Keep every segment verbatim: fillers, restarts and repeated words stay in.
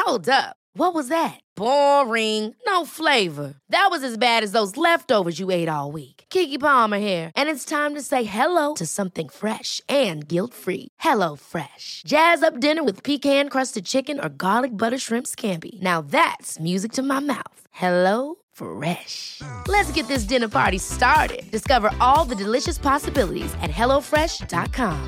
Hold up. What was that? Boring. No flavor. That was as bad as those leftovers you ate all week. Keke Palmer here, and it's time to say hello to something fresh and guilt-free. Hello Fresh. Jazz up dinner with pecan-crusted chicken or garlic butter shrimp scampi. Now that's music to my mouth. Hello Fresh. Let's get this dinner party started. Discover all the delicious possibilities at hello fresh dot com.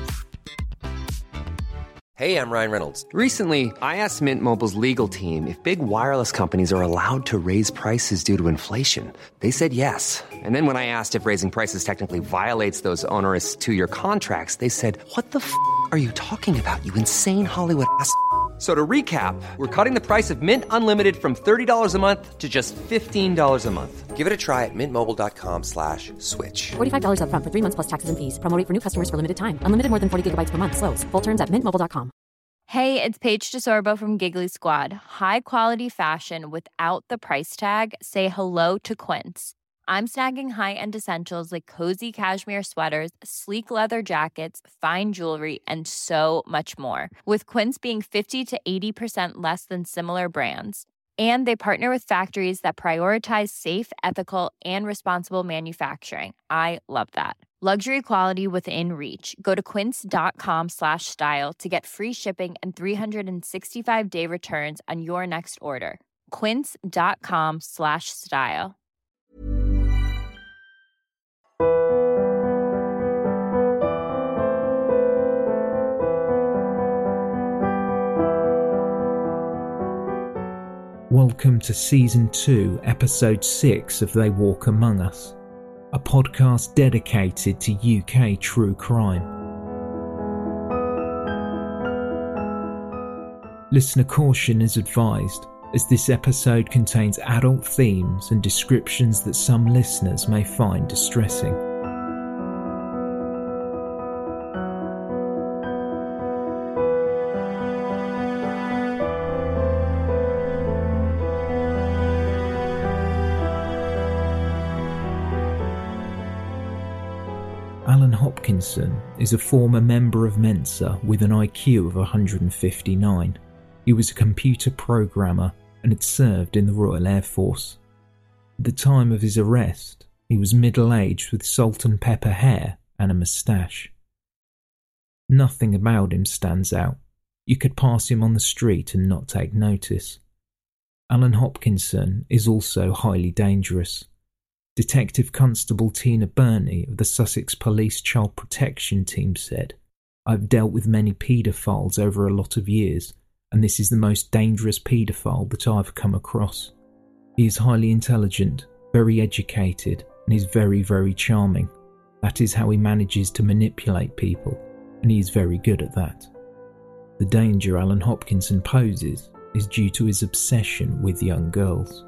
Hey, I'm Ryan Reynolds. Recently, I asked Mint Mobile's legal team if big wireless companies are allowed to raise prices due to inflation. They said yes. And then when I asked if raising prices technically violates those onerous two-year contracts, they said, what the f*** are you talking about, you insane Hollywood ass f- So to recap, we're cutting the price of Mint Unlimited from thirty dollars a month to just fifteen dollars a month. Give it a try at mintmobile.com slash switch. forty-five dollars up front for three months plus taxes and fees. Promo rate for new customers for limited time. Unlimited more than forty gigabytes per month. Slows full terms at mint mobile dot com. Hey, it's Paige DeSorbo from Giggly Squad. High quality fashion without the price tag. Say hello to Quince. I'm snagging high-end essentials like cozy cashmere sweaters, sleek leather jackets, fine jewelry, and so much more. With Quince being fifty to eighty percent less than similar brands. And they partner with factories that prioritize safe, ethical, and responsible manufacturing. I love that. Luxury quality within reach. Go to quince.com slash style to get free shipping and three sixty-five day returns on your next order. Quince.com slash style. Welcome to Season two, Episode six of They Walk Among Us, a podcast dedicated to U K true crime. Listener caution is advised, as this episode contains adult themes and descriptions that some listeners may find distressing. Alan Hopkinson is a former member of Mensa with an I Q of one hundred fifty-nine. He was a computer programmer and had served in the Royal Air Force. At the time of his arrest, he was middle-aged with salt and pepper hair and a moustache. Nothing about him stands out. You could pass him on the street and not take notice. Alan Hopkinson is also highly dangerous. Detective Constable Tina Burney of the Sussex Police Child Protection Team said, "I've dealt with many paedophiles over a lot of years, and this is the most dangerous paedophile that I've come across. He is highly intelligent, very educated, and is very, very charming. That is how he manages to manipulate people, and he is very good at that. The danger Alan Hopkinson poses is due to his obsession with young girls."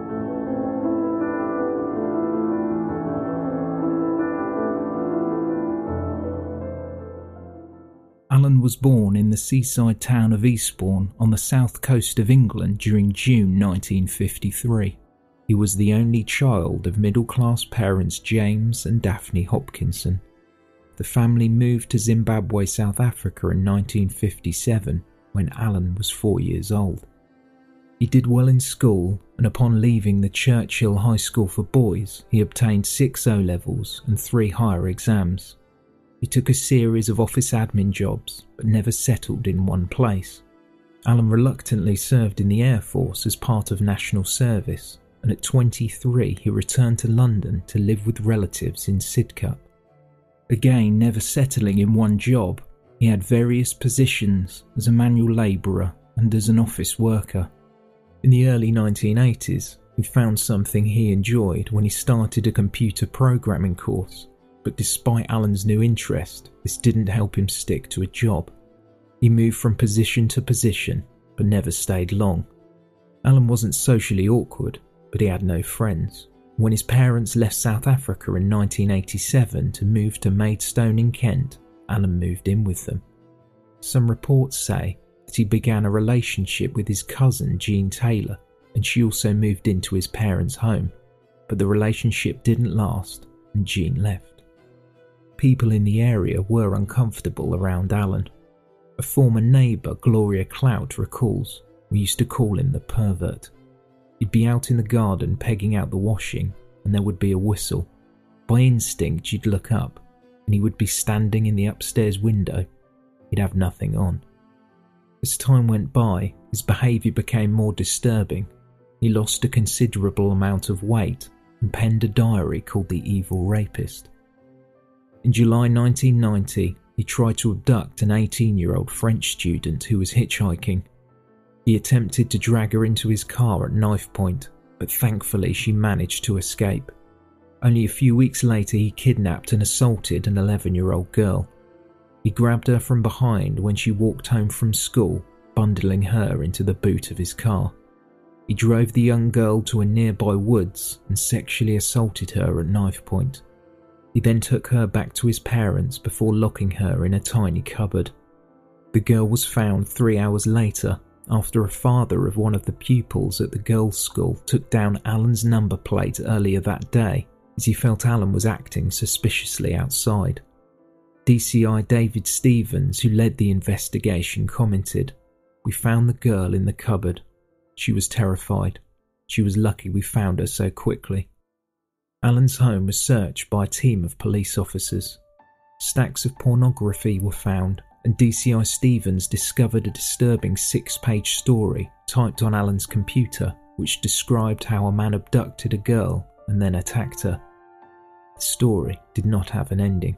Alan was born in the seaside town of Eastbourne on the south coast of England during June nineteen fifty-three. He was the only child of middle-class parents James and Daphne Hopkinson. The family moved to Zimbabwe, South Africa in nineteen fifty-seven when Alan was four years old. He did well in school, and upon leaving the Churchill High School for Boys, he obtained six O-levels and three higher exams. He took a series of office admin jobs, but never settled in one place. Alan reluctantly served in the Air Force as part of national service, and at twenty-three he returned to London to live with relatives in Sidcup. Again, never settling in one job, he had various positions as a manual labourer and as an office worker. In the early nineteen eighties, he found something he enjoyed when he started a computer programming course. But despite Alan's new interest, this didn't help him stick to a job. He moved from position to position, but never stayed long. Alan wasn't socially awkward, but he had no friends. When his parents left South Africa in nineteen eighty-seven to move to Maidstone in Kent, Alan moved in with them. Some reports say that he began a relationship with his cousin Jean Taylor, and she also moved into his parents' home, but the relationship didn't last and Jean left. People in the area were uncomfortable around Alan. A former neighbour, Gloria Clout, recalls, We used to call him the pervert. He'd be out in the garden pegging out the washing, and there would be a whistle. By instinct, you'd look up, and he would be standing in the upstairs window. He'd have nothing on. As time went by, his behaviour became more disturbing. He lost a considerable amount of weight and penned a diary called The Evil Rapist. In July nineteen ninety, he tried to abduct an eighteen-year-old French student who was hitchhiking. He attempted to drag her into his car at knife point, but thankfully she managed to escape. Only a few weeks later, he kidnapped and assaulted an eleven-year-old girl. He grabbed her from behind when she walked home from school, bundling her into the boot of his car. He drove the young girl to a nearby woods and sexually assaulted her at knife point. He then took her back to his parents before locking her in a tiny cupboard. The girl was found three hours later after a father of one of the pupils at the girls' school took down Alan's number plate earlier that day as he felt Alan was acting suspiciously outside. D C I David Stevens, who led the investigation, commented, "We found the girl in the cupboard. She was terrified. She was lucky we found her so quickly." Alan's home was searched by a team of police officers. Stacks of pornography were found, and D C I Stevens discovered a disturbing six-page story typed on Alan's computer which described how a man abducted a girl and then attacked her. The story did not have an ending.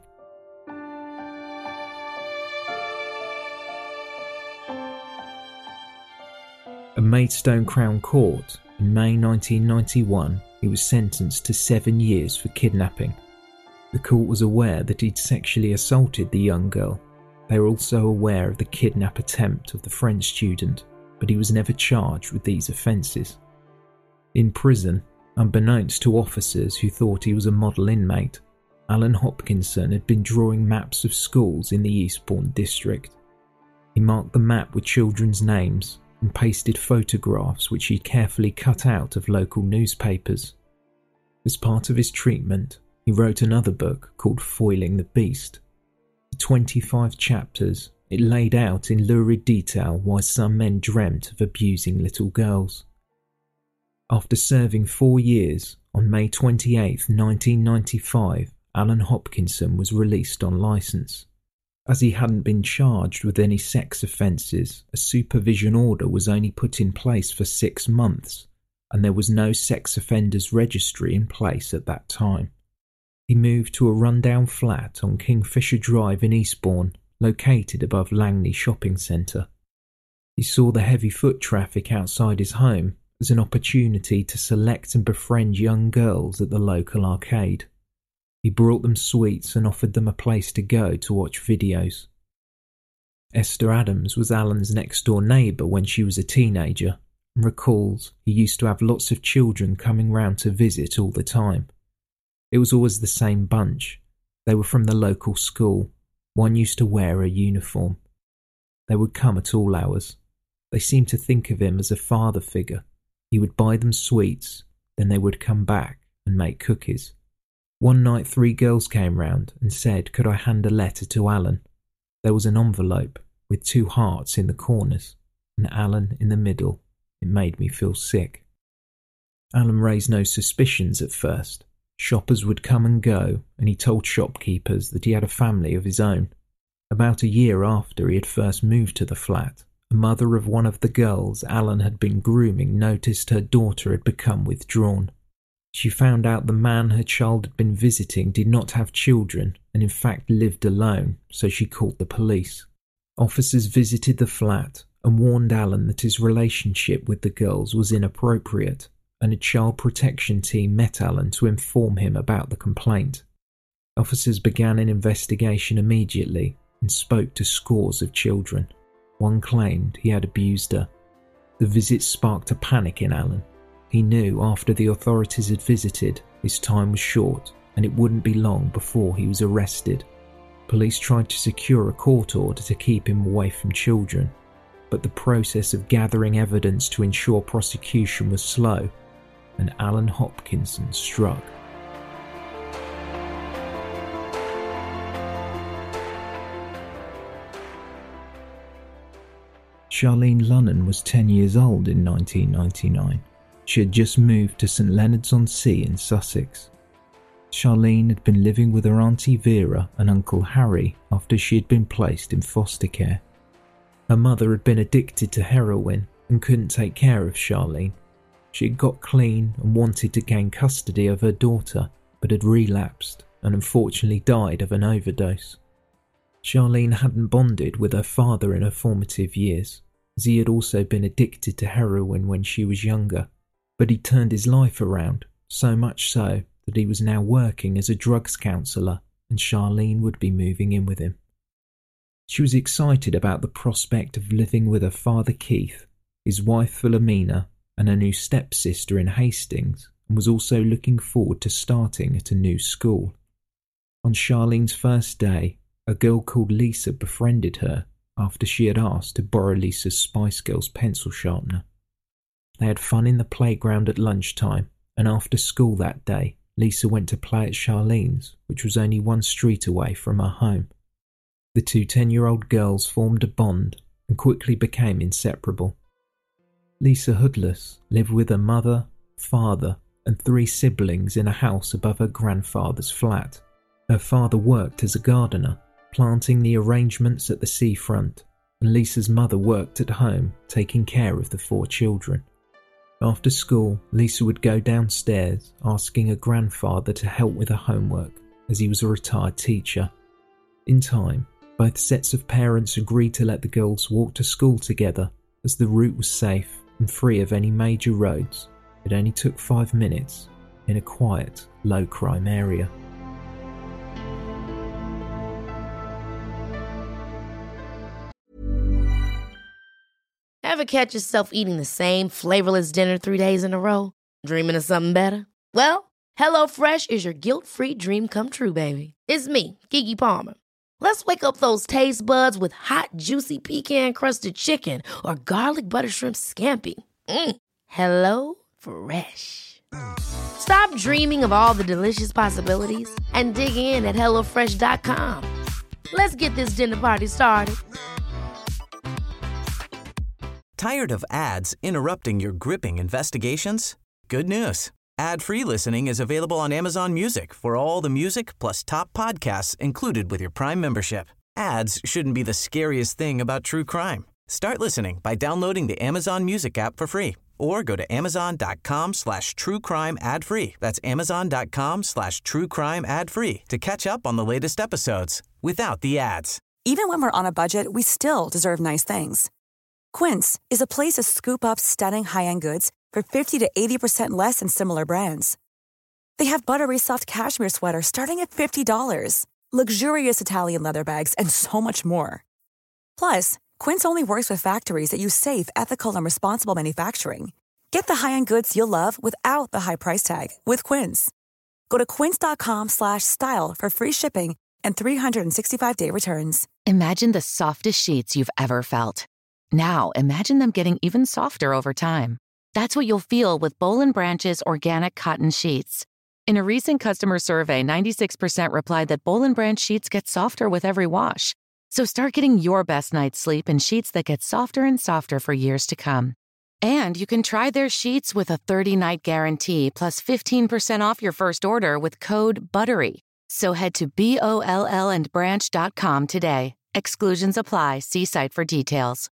At Maidstone Crown Court in May nineteen ninety-one, he was sentenced to seven years for kidnapping. The court was aware that he'd sexually assaulted the young girl. They were also aware of the kidnap attempt of the French student, but he was never charged with these offences. In prison, unbeknownst to officers who thought he was a model inmate, Alan Hopkinson had been drawing maps of schools in the Eastbourne district. He marked the map with children's names and pasted photographs which he'd carefully cut out of local newspapers. As part of his treatment, he wrote another book called Foiling the Beast. For twenty-five chapters, it laid out in lurid detail why some men dreamt of abusing little girls. After serving four years, on May twenty-eighth, nineteen ninety-five, Alan Hopkinson was released on licence. As he hadn't been charged with any sex offences, a supervision order was only put in place for six months, and there was no sex offenders registry in place at that time. He moved to a rundown flat on Kingfisher Drive in Eastbourne, located above Langley Shopping Centre. He saw the heavy foot traffic outside his home as an opportunity to select and befriend young girls at the local arcade. He brought them sweets and offered them a place to go to watch videos. Esther Adams was Alan's next-door neighbour when she was a teenager, and recalls he used to have lots of children coming round to visit all the time. It was always the same bunch. They were from the local school. One used to wear a uniform. They would come at all hours. They seemed to think of him as a father figure. He would buy them sweets, then they would come back and make cookies. One night three girls came round and said, could I hand a letter to Alan? There was an envelope with two hearts in the corners and Alan in the middle. It made me feel sick. Alan raised no suspicions at first. Shoppers would come and go, and he told shopkeepers that he had a family of his own. About a year after he had first moved to the flat, a mother of one of the girls Alan had been grooming noticed her daughter had become withdrawn. She found out the man her child had been visiting did not have children and in fact lived alone, so she called the police. Officers visited the flat and warned Alan that his relationship with the girls was inappropriate, and a child protection team met Alan to inform him about the complaint. Officers began an investigation immediately and spoke to scores of children. One claimed he had abused her. The visit sparked a panic in Alan. He knew after the authorities had visited, his time was short and it wouldn't be long before he was arrested. Police tried to secure a court order to keep him away from children, but the process of gathering evidence to ensure prosecution was slow, and Alan Hopkinson struck. Charlene Lunnan was ten years old in nineteen ninety-nine. She had just moved to St Leonards-on-Sea in Sussex. Charlene had been living with her Auntie Vera and Uncle Harry after she had been placed in foster care. Her mother had been addicted to heroin and couldn't take care of Charlene. She had got clean and wanted to gain custody of her daughter, but had relapsed and unfortunately died of an overdose. Charlene hadn't bonded with her father in her formative years, as he had also been addicted to heroin when she was younger, but he turned his life around, so much so that he was now working as a drugs counsellor and Charlene would be moving in with him. She was excited about the prospect of living with her father Keith, his wife Philomena, and her new stepsister in Hastings, and was also looking forward to starting at a new school. On Charlene's first day, a girl called Lisa befriended her after she had asked to borrow Lisa's Spice Girls pencil sharpener. They had fun in the playground at lunchtime, and after school that day, Lisa went to play at Charlene's, which was only one street away from her home. The two ten-year-old girls formed a bond and quickly became inseparable. Lisa Hoodless lived with her mother, father, and three siblings in a house above her grandfather's flat. Her father worked as a gardener, planting the arrangements at the seafront, and Lisa's mother worked at home, taking care of the four children. After school, Lisa would go downstairs, asking her grandfather to help with her homework, as he was a retired teacher. In time, both sets of parents agreed to let the girls walk to school together, as the route was safe and free of any major roads. It only took five minutes, in a quiet, low-crime area. Ever catch yourself eating the same flavorless dinner three days in a row? Dreaming of something better? Well, HelloFresh is your guilt-free dream come true, baby. It's me, Keke Palmer. Let's wake up those taste buds with hot, juicy pecan-crusted chicken or garlic butter shrimp scampi. Mm. Hello Fresh. Stop dreaming of all the delicious possibilities and dig in at hello fresh dot com. Let's get this dinner party started. Tired of ads interrupting your gripping investigations? Good news. Ad-free listening is available on Amazon Music for all the music plus top podcasts included with your Prime membership. Ads shouldn't be the scariest thing about true crime. Start listening by downloading the Amazon Music app for free or go to amazon.com slash true crime ad free. That's amazon.com slash true crime ad free to catch up on the latest episodes without the ads. Even when we're on a budget, we still deserve nice things. Quince is a place to scoop up stunning high-end goods for fifty to eighty percent less than similar brands. They have buttery soft cashmere sweaters starting at fifty dollars, luxurious Italian leather bags, and so much more. Plus, Quince only works with factories that use safe, ethical, and responsible manufacturing. Get the high-end goods you'll love without the high price tag with Quince. Go to quince.com slash style for free shipping and three sixty-five day returns. Imagine the softest sheets you've ever felt. Now, imagine them getting even softer over time. That's what you'll feel with Boll and Branch's organic cotton sheets. In a recent customer survey, ninety-six percent replied that Boll and Branch sheets get softer with every wash. So start getting your best night's sleep in sheets that get softer and softer for years to come. And you can try their sheets with a thirty-night guarantee plus fifteen percent off your first order with code BUTTERY. So head to B O L L and branch dot com today. Exclusions apply. See site for details.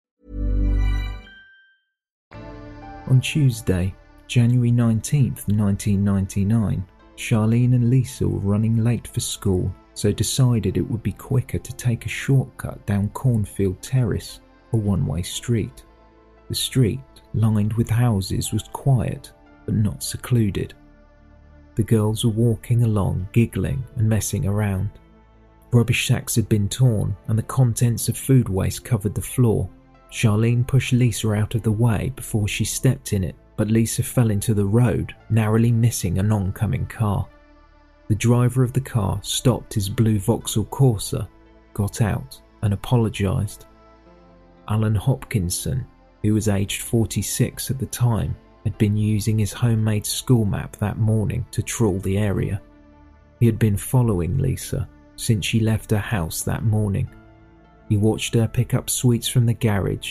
On Tuesday, January nineteenth, nineteen ninety-nine, Charlene and Lisa were running late for school, so decided it would be quicker to take a shortcut down Cornfield Terrace, a one-way street. The street, lined with houses, was quiet, but not secluded. The girls were walking along, giggling and messing around. Rubbish sacks had been torn, and the contents of food waste covered the floor. Charlene pushed Lisa out of the way before she stepped in it, but Lisa fell into the road, narrowly missing an oncoming car. The driver of the car stopped his blue Vauxhall Corsa, got out, and apologised. Alan Hopkinson, who was aged forty-six at the time, had been using his homemade school map that morning to trawl the area. He had been following Lisa since she left her house that morning. He watched her pick up sweets from the garage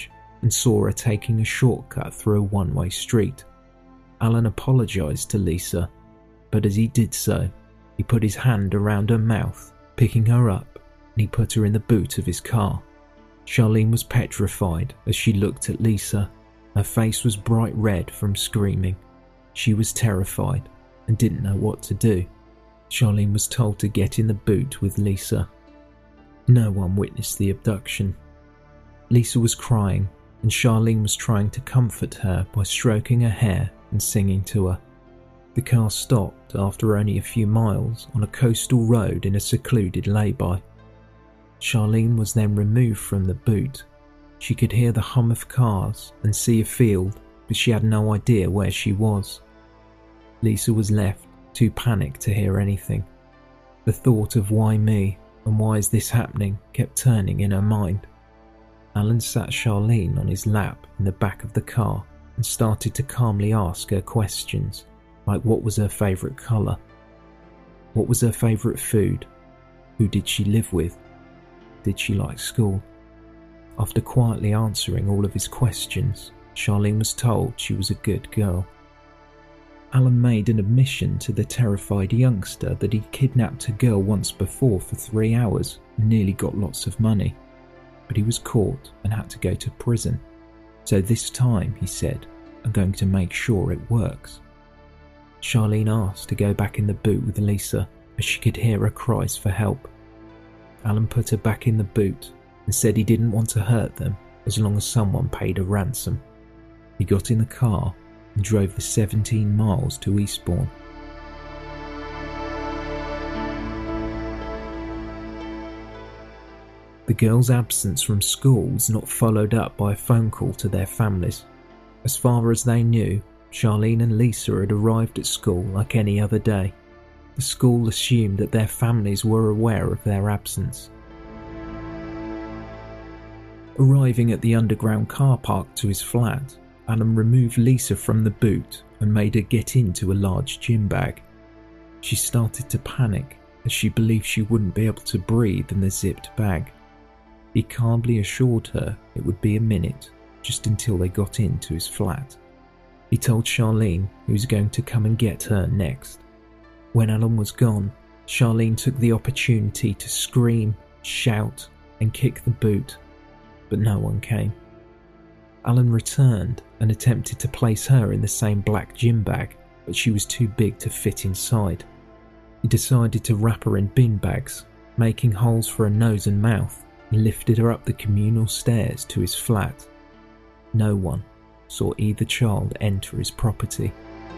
and saw her taking a shortcut through a one-way street. Alan apologised to Lisa, but as he did so, he put his hand around her mouth, picking her up, and he put her in the boot of his car. Charlene was petrified as she looked at Lisa. Her face was bright red from screaming. She was terrified and didn't know what to do. Charlene was told to get in the boot with Lisa. No one witnessed the abduction. Lisa was crying, and Charlene was trying to comfort her by stroking her hair and singing to her. The car stopped after only a few miles on a coastal road in a secluded lay-by. Charlene was then removed from the boot. She could hear the hum of cars and see a field, but she had no idea where she was. Lisa was left too panicked to hear anything. The thought of why me and why is this happening kept turning in her mind. Alan sat Charlene on his lap in the back of the car and started to calmly ask her questions, like what was her favourite colour? What was her favourite food? Who did she live with? Did she like school? After quietly answering all of his questions, Charlene was told she was a good girl. Alan made an admission to the terrified youngster that he kidnapped a girl once before for three hours and nearly got lots of money, but he was caught and had to go to prison. So this time, he said, I'm going to make sure it works. Charlene asked to go back in the boot with Lisa as she could hear her cries for help. Alan put her back in the boot and said he didn't want to hurt them as long as someone paid a ransom. He got in the car and drove the seventeen miles to Eastbourne. The girls' absence from school was not followed up by a phone call to their families. As far as they knew, Charlene and Lisa had arrived at school like any other day. The school assumed that their families were aware of their absence. Arriving at the underground car park to his flat, Alan removed Lisa from the boot and made her get into a large gym bag. She started to panic as she believed she wouldn't be able to breathe in the zipped bag. He calmly assured her it would be a minute, just until they got into his flat. He told Charlene he was going to come and get her next. When Alan was gone, Charlene took the opportunity to scream, shout, and kick the boot, but no one came. Alan returned and attempted to place her in the same black gym bag, but she was too big to fit inside. He decided to wrap her in bin bags, making holes for her nose and mouth, and lifted her up the communal stairs to his flat. No one saw either child enter his property.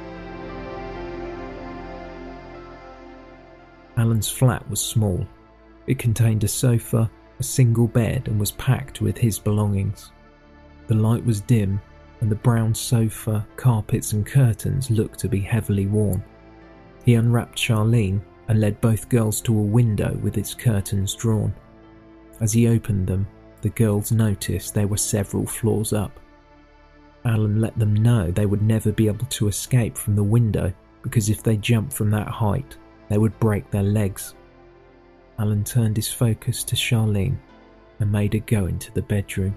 Alan's flat was small. It contained a sofa, a single bed, and was packed with his belongings. The light was dim, and the brown sofa, carpets and curtains looked to be heavily worn. He unwrapped Charlene and led both girls to a window with its curtains drawn. As he opened them, the girls noticed they were several floors up. Alan let them know they would never be able to escape from the window because if they jumped from that height, they would break their legs. Alan turned his focus to Charlene and made her go into the bedroom.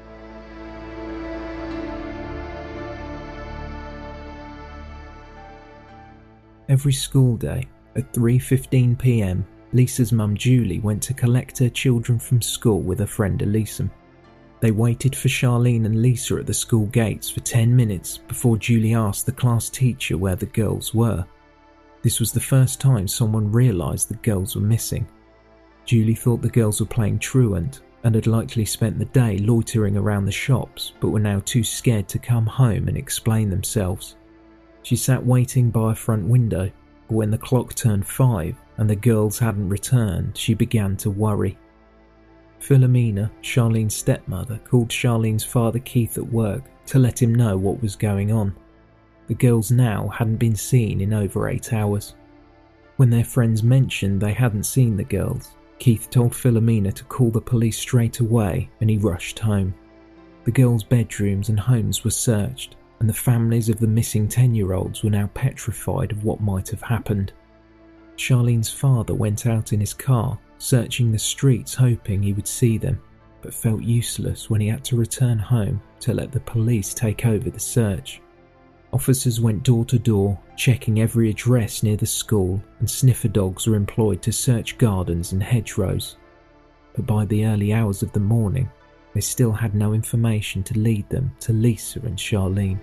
Every school day at three fifteen p m, Lisa's mum Julie went to collect her children from school with her friend Elisa. They waited for Charlene and Lisa at the school gates for ten minutes before Julie asked the class teacher where the girls were. This was the first time someone realised the girls were missing. Julie thought the girls were playing truant and had likely spent the day loitering around the shops but were now too scared to come home and explain themselves. She sat waiting by a front window, but when the clock turned five and the girls hadn't returned, she began to worry. Philomena, Charlene's stepmother, called Charlene's father Keith at work to let him know what was going on. The girls now hadn't been seen in over eight hours. When their friends mentioned they hadn't seen the girls, Keith told Philomena to call the police straight away and he rushed home. The girls' bedrooms and homes were searched, and the families of the missing ten-year-olds were now petrified of what might have happened. Charlene's father went out in his car, searching the streets hoping he would see them, but felt useless when he had to return home to let the police take over the search. Officers went door to door, checking every address near the school, and sniffer dogs were employed to search gardens and hedgerows. But by the early hours of the morning, they still had no information to lead them to Lisa and Charlene.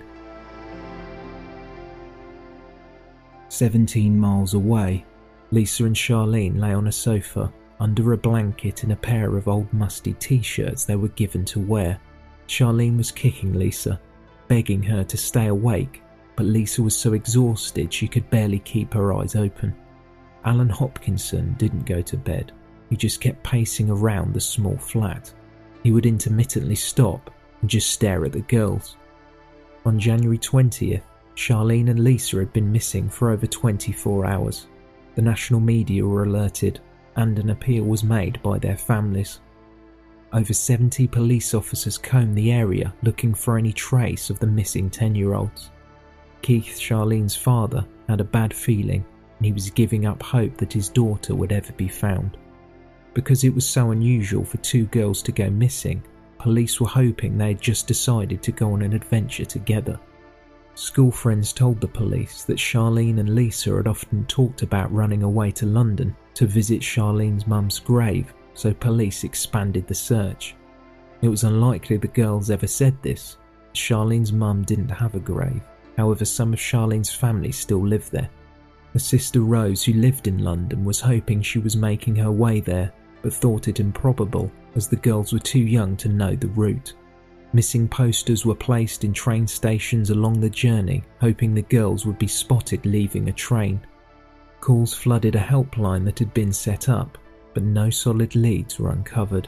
Seventeen miles away, Lisa and Charlene lay on a sofa under a blanket in a pair of old musty t-shirts they were given to wear. Charlene was kicking Lisa, begging her to stay awake, but Lisa was so exhausted she could barely keep her eyes open. Alan Hopkinson didn't go to bed. He just kept pacing around the small flat. He would intermittently stop and just stare at the girls. On January twentieth, Charlene and Lisa had been missing for over twenty-four hours. The national media were alerted, and an appeal was made by their families. Over seventy police officers combed the area looking for any trace of the missing ten-year-olds. Keith, Charlene's father, had a bad feeling, and he was giving up hope that his daughter would ever be found. Because it was so unusual for two girls to go missing, police were hoping they had just decided to go on an adventure together. School friends told the police that Charlene and Lisa had often talked about running away to London to visit Charlene's mum's grave, so police expanded the search. It was unlikely the girls ever said this. Charlene's mum didn't have a grave, however some of Charlene's family still lived there. Her sister Rose, who lived in London, was hoping she was making her way there, but thought it improbable as the girls were too young to know the route. Missing posters were placed in train stations along the journey, hoping the girls would be spotted leaving a train. Calls flooded a helpline that had been set up, but no solid leads were uncovered.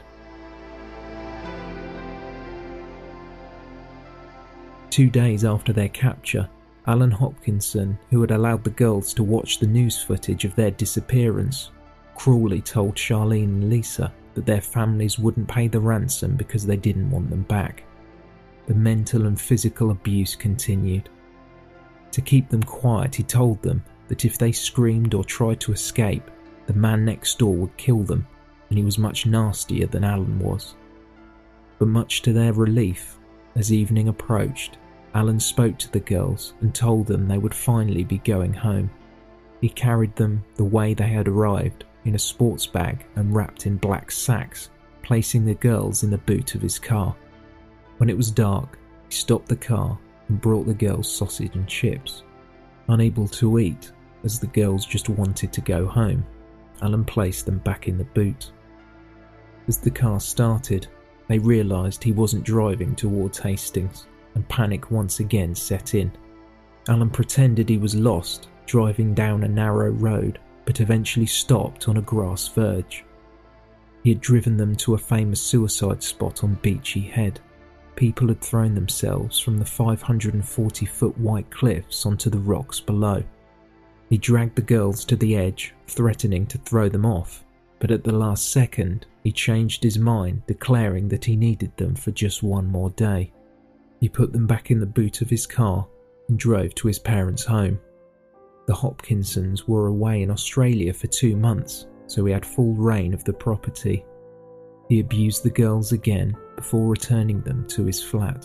Two days after their capture, Alan Hopkinson, who had allowed the girls to watch the news footage of their disappearance, cruelly told Charlene and Lisa that their families wouldn't pay the ransom because they didn't want them back. The mental and physical abuse continued. To keep them quiet, he told them that if they screamed or tried to escape, the man next door would kill them, and he was much nastier than Alan was. But much to their relief, as evening approached, Alan spoke to the girls and told them they would finally be going home. He carried them the way they had arrived, in a sports bag and wrapped in black sacks, placing the girls in the boot of his car. When it was dark, he stopped the car and brought the girls sausage and chips. Unable to eat, as the girls just wanted to go home, Alan placed them back in the boot. As the car started, they realised he wasn't driving towards Hastings, and panic once again set in. Alan pretended he was lost, driving down a narrow road, but eventually stopped on a grass verge. He had driven them to a famous suicide spot on Beachy Head. People had thrown themselves from the five hundred forty foot white cliffs onto the rocks below. He dragged the girls to the edge, threatening to throw them off, but at the last second, he changed his mind, declaring that he needed them for just one more day. He put them back in the boot of his car and drove to his parents' home. The Hopkinsons were away in Australia for two months, so he had full reign of the property. He abused the girls again before returning them to his flat.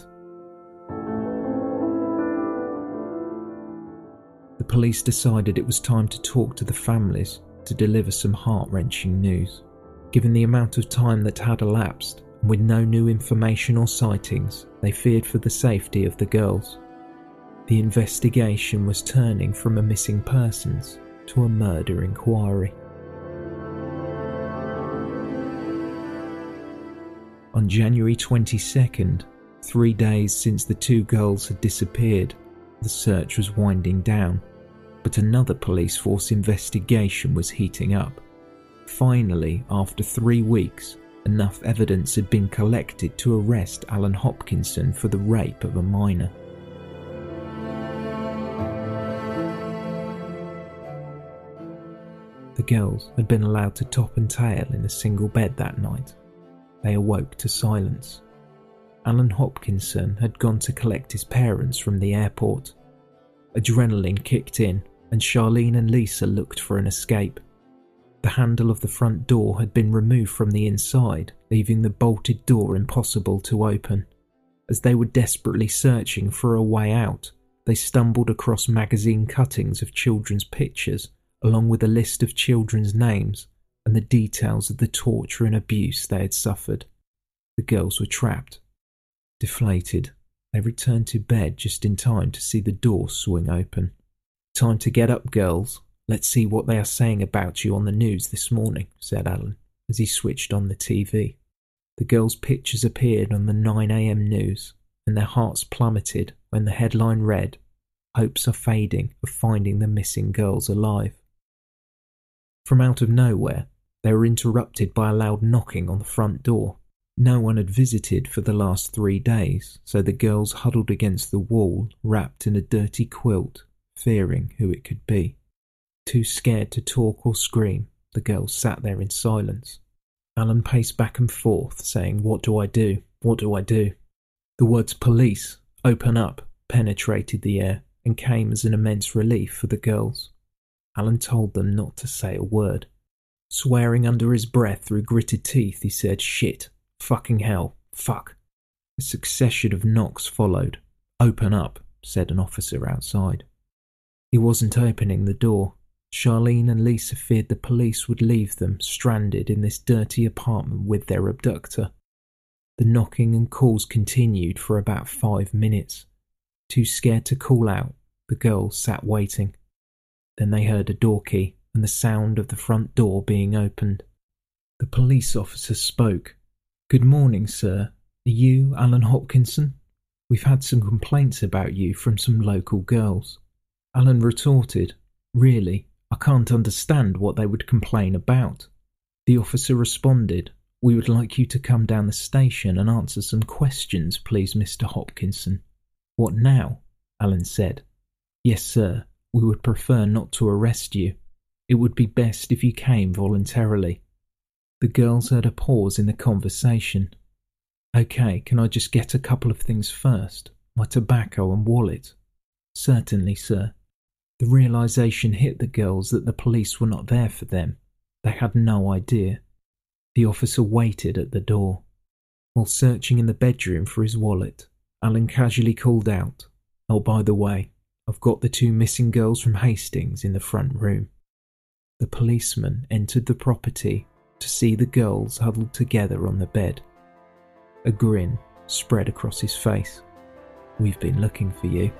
The police decided it was time to talk to the families to deliver some heart-wrenching news. Given the amount of time that had elapsed, and with no new information or sightings, they feared for the safety of the girls. The investigation was turning from a missing persons to a murder inquiry. On January twenty-second, three days since the two girls had disappeared, the search was winding down, but another police force investigation was heating up. Finally, after three weeks, enough evidence had been collected to arrest Alan Hopkinson for the rape of a minor. The girls had been allowed to top and tail in a single bed that night. They awoke to silence. Alan Hopkinson had gone to collect his parents from the airport. Adrenaline kicked in, and Charlene and Lisa looked for an escape. The handle of the front door had been removed from the inside, leaving the bolted door impossible to open. As they were desperately searching for a way out, they stumbled across magazine cuttings of children's pictures, along with a list of children's names and the details of the torture and abuse they had suffered. The girls were trapped. Deflated, they returned to bed just in time to see the door swing open. "Time to get up, girls. Let's see what they are saying about you on the news this morning," said Alan, as he switched on the T V. The girls' pictures appeared on the nine a.m. news, and their hearts plummeted when the headline read, "Hopes are fading of finding the missing girls alive." From out of nowhere, they were interrupted by a loud knocking on the front door. No one had visited for the last three days, so the girls huddled against the wall, wrapped in a dirty quilt, fearing who it could be. Too scared to talk or scream, the girls sat there in silence. Alan paced back and forth, saying, "What do I do? What do I do?" The words "police, open up" penetrated the air and came as an immense relief for the girls. Alan told them not to say a word. Swearing under his breath through gritted teeth, he said, "Shit, fucking hell, fuck." A succession of knocks followed. "Open up," said an officer outside. He wasn't opening the door. Charlene and Lisa feared the police would leave them stranded in this dirty apartment with their abductor. The knocking and calls continued for about five minutes. Too scared to call out, the girls sat waiting. Then they heard a door key and the sound of the front door being opened. The police officer spoke. "Good morning, sir. Are you Alan Hopkinson? We've had some complaints about you from some local girls." Alan retorted, "Really? I can't understand what they would complain about." The officer responded, "We would like you to come down the station and answer some questions, please, Mister Hopkinson." "What now?" Alan said. "Yes, sir. We would prefer not to arrest you. It would be best if you came voluntarily." The girls heard a pause in the conversation. "Okay, can I just get a couple of things first? My tobacco and wallet." "Certainly, sir." The realization hit the girls that the police were not there for them. They had no idea. The officer waited at the door. While searching in the bedroom for his wallet, Alan casually called out, "Oh, by the way, I've got the two missing girls from Hastings in the front room." The policeman entered the property to see the girls huddled together on the bed. A grin spread across his face. "We've been looking for you."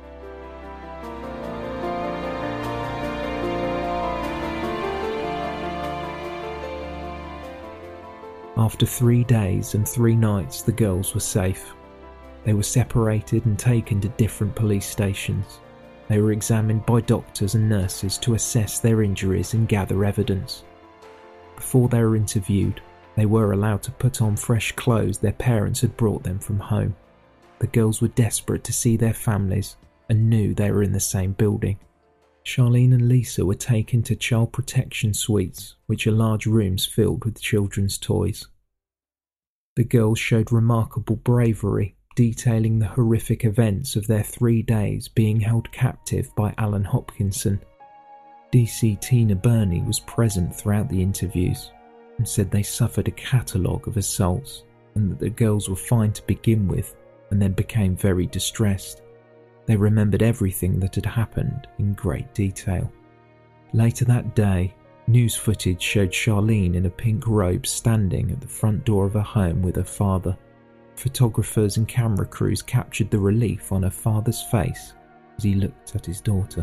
After three days and three nights, the girls were safe. They were separated and taken to different police stations. They were examined by doctors and nurses to assess their injuries and gather evidence. Before they were interviewed, they were allowed to put on fresh clothes their parents had brought them from home. The girls were desperate to see their families and knew they were in the same building. Charlene and Lisa were taken to child protection suites, which are large rooms filled with children's toys. The girls showed remarkable bravery, detailing the horrific events of their three days being held captive by Alan Hopkinson. D C Tina Burney was present throughout the interviews and said they suffered a catalogue of assaults and that the girls were fine to begin with and then became very distressed. They remembered everything that had happened in great detail. Later that day, news footage showed Charlene in a pink robe standing at the front door of her home with her father. Photographers and camera crews captured the relief on her father's face as he looked at his daughter.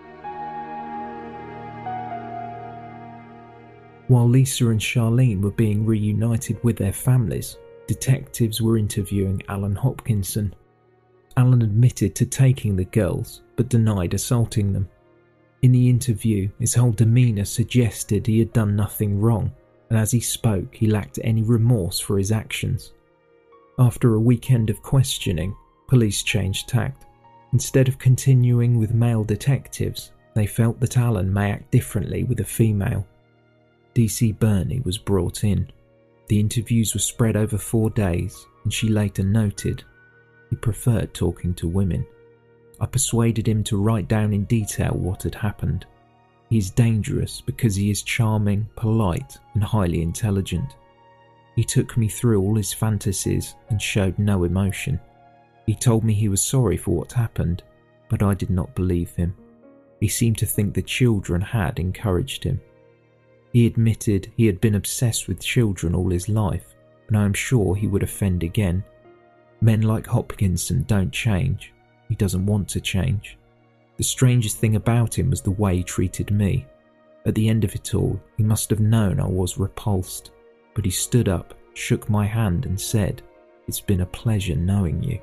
While Lisa and Charlene were being reunited with their families, detectives were interviewing Alan Hopkinson. Alan admitted to taking the girls, but denied assaulting them. In the interview, his whole demeanour suggested he had done nothing wrong, and as he spoke, he lacked any remorse for his actions. After a weekend of questioning, police changed tact. Instead of continuing with male detectives, they felt that Alan may act differently with a female. D C Burney was brought in. The interviews were spread over four days, and she later noted, "He preferred talking to women. I persuaded him to write down in detail what had happened. He is dangerous because he is charming, polite, and highly intelligent. He took me through all his fantasies and showed no emotion. He told me he was sorry for what happened, but I did not believe him. He seemed to think the children had encouraged him. He admitted he had been obsessed with children all his life, and I am sure he would offend again. Men like Hopkinson don't change. He doesn't want to change. The strangest thing about him was the way he treated me. At the end of it all, he must have known I was repulsed, but he stood up, shook my hand and said, "It's been a pleasure knowing you."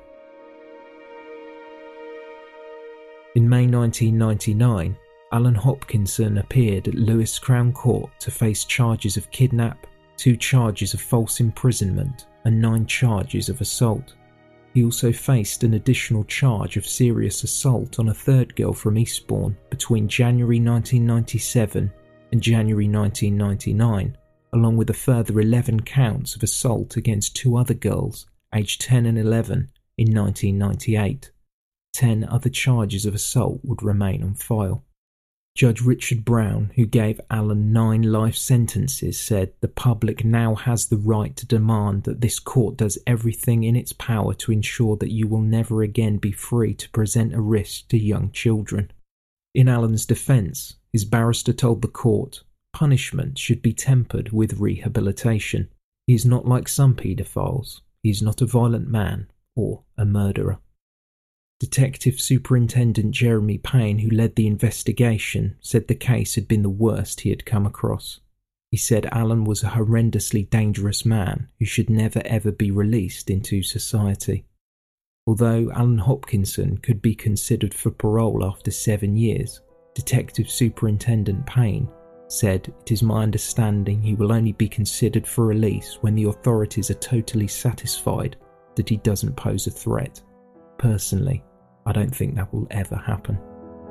In May nineteen ninety-nine, Alan Hopkinson appeared at Lewes Crown Court to face charges of kidnap, two charges of false imprisonment, and nine charges of assault. He also faced an additional charge of serious assault on a third girl from Eastbourne between January nineteen ninety-seven and January nineteen ninety-nine, along with a further eleven counts of assault against two other girls, aged ten and eleven, in nineteen ninety-eight. Ten other charges of assault would remain on file. Judge Richard Brown, who gave Alan nine life sentences, said the public now has the right to demand that this court does everything in its power to ensure that you will never again be free to present a risk to young children. In Alan's defence, his barrister told the court, punishment should be tempered with rehabilitation. He is not like some paedophiles. He is not a violent man or a murderer. Detective Superintendent Jeremy Payne, who led the investigation, said the case had been the worst he had come across. He said Alan was a horrendously dangerous man who should never ever be released into society. Although Alan Hopkinson could be considered for parole after seven years, Detective Superintendent Payne said, "It is my understanding he will only be considered for release when the authorities are totally satisfied that he doesn't pose a threat. Personally, I don't think that will ever happen."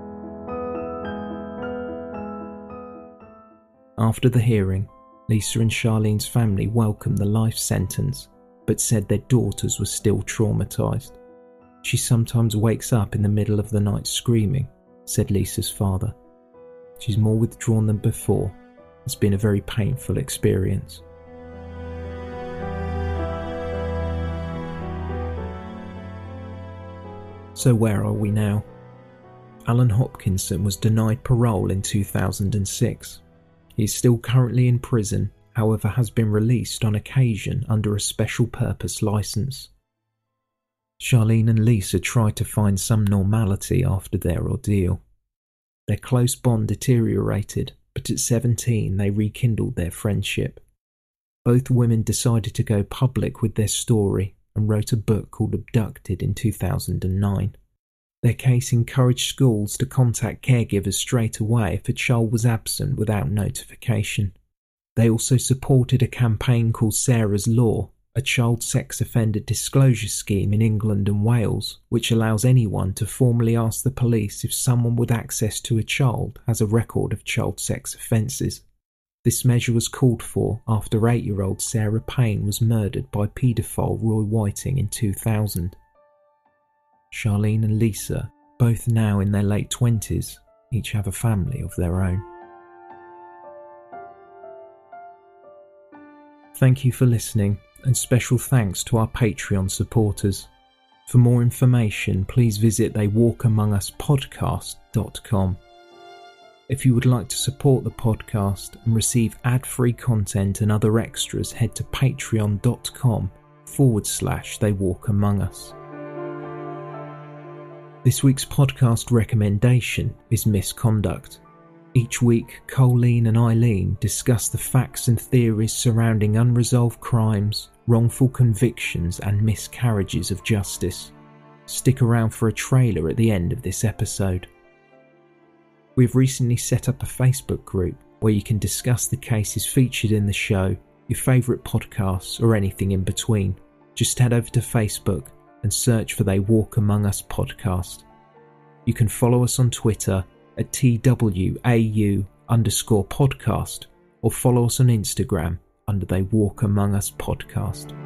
After the hearing, Lisa and Charlene's family welcomed the life sentence, but said their daughters were still traumatised. "She sometimes wakes up in the middle of the night screaming," said Lisa's father. "She's more withdrawn than before. It's been a very painful experience." So where are we now? Alan Hopkinson was denied parole in two thousand six. He is still currently in prison, however has been released on occasion under a special purpose licence. Charlene and Lisa tried to find some normality after their ordeal. Their close bond deteriorated, but at seventeen they rekindled their friendship. Both women decided to go public with their story and wrote a book called Abducted in two thousand nine. Their case encouraged schools to contact caregivers straight away if a child was absent without notification. They also supported a campaign called Sarah's Law, a child sex offender disclosure scheme in England and Wales, which allows anyone to formally ask the police if someone with access to a child has a record of child sex offences. This measure was called for after eight-year-old Sarah Payne was murdered by paedophile Roy Whiting in two thousand. Charlene and Lisa, both now in their late twenties, each have a family of their own. Thank you for listening, and special thanks to our Patreon supporters. For more information, please visit they walk among us podcast dot com. If you would like to support the podcast and receive ad-free content and other extras, head to patreon.com forward slash they walk among us. This week's podcast recommendation is Misconduct. Each week, Colleen and Eileen discuss the facts and theories surrounding unresolved crimes, wrongful convictions and miscarriages of justice. Stick around for a trailer at the end of this episode. We've recently set up a Facebook group where you can discuss the cases featured in the show, your favourite podcasts or anything in between. Just head over to Facebook and search for They Walk Among Us podcast. You can follow us on Twitter at T W A U underscore podcast or follow us on Instagram under They Walk Among Us podcast.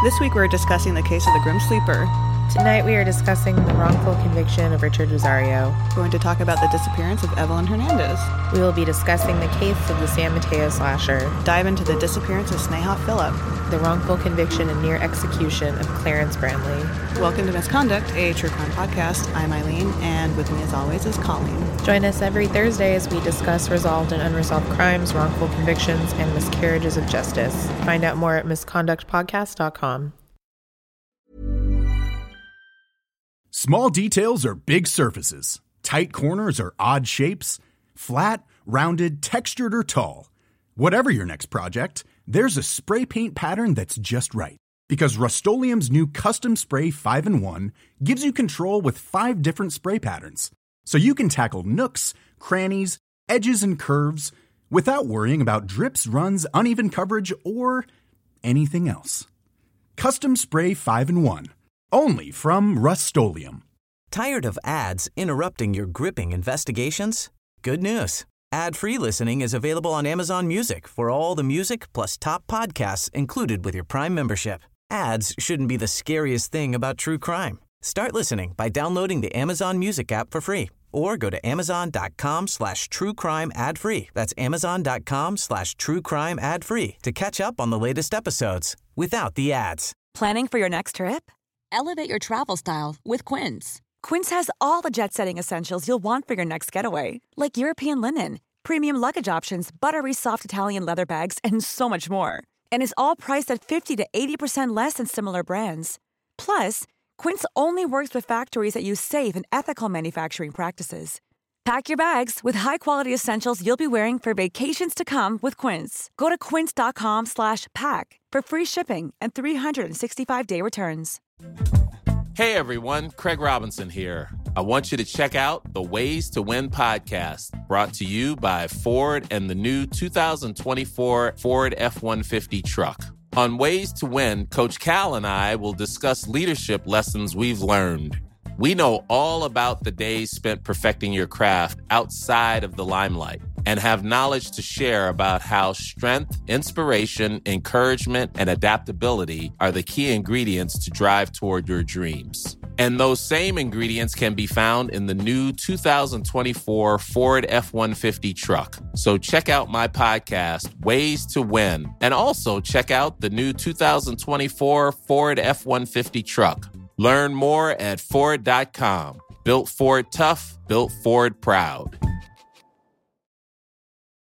This week we're discussing the case of the Grim Sleeper. Tonight we are discussing the wrongful conviction of Richard Rosario. We're going to talk about the disappearance of Evelyn Hernandez. We will be discussing the case of the San Mateo slasher. Dive into the disappearance of Sneha Phillip. The wrongful conviction and near execution of Clarence Brantley. Welcome to Misconduct, a true crime podcast. I'm Eileen, and with me as always is Colleen. Join us every Thursday as we discuss resolved and unresolved crimes, wrongful convictions, and miscarriages of justice. Find out more at misconduct podcast dot com. Small details are big surfaces. Tight corners are odd shapes. Flat, rounded, textured, or tall. Whatever your next project, there's a spray paint pattern that's just right. Because Rust-Oleum's new Custom Spray five in one gives you control with five different spray patterns. So you can tackle nooks, crannies, edges, and curves without worrying about drips, runs, uneven coverage, or anything else. Custom Spray five in one. Only from Rust-Oleum. Tired of ads interrupting your gripping investigations? Good news. Ad-free listening is available on Amazon Music for all the music plus top podcasts included with your Prime membership. Ads shouldn't be the scariest thing about true crime. Start listening by downloading the Amazon Music app for free or go to amazon.com slash true crime ad free. That's amazon.com slash true crime ad free to catch up on the latest episodes without the ads. Planning for your next trip? Elevate your travel style with Quince. Quince has all the jet-setting essentials you'll want for your next getaway, like European linen, premium luggage options, buttery soft Italian leather bags, and so much more. And is all priced at fifty to eighty percent less than similar brands. Plus, Quince only works with factories that use safe and ethical manufacturing practices. Pack your bags with high-quality essentials you'll be wearing for vacations to come with Quince. Go to quince.com slash pack for free shipping and three sixty-five day returns. Hey everyone, Craig Robinson here. I want you to check out the Ways to Win podcast, brought to you by Ford and the new two thousand twenty-four Ford F one fifty truck. On Ways to Win, Coach Cal and I will discuss leadership lessons we've learned. We know all about the days spent perfecting your craft outside of the limelight and have knowledge to share about how strength, inspiration, encouragement, and adaptability are the key ingredients to drive toward your dreams. And those same ingredients can be found in the new two thousand twenty-four Ford F one fifty truck. So check out my podcast, Ways to Win, and also check out the new two thousand twenty-four Ford F one fifty truck. Learn more at Ford dot com. Built Ford tough, built Ford proud.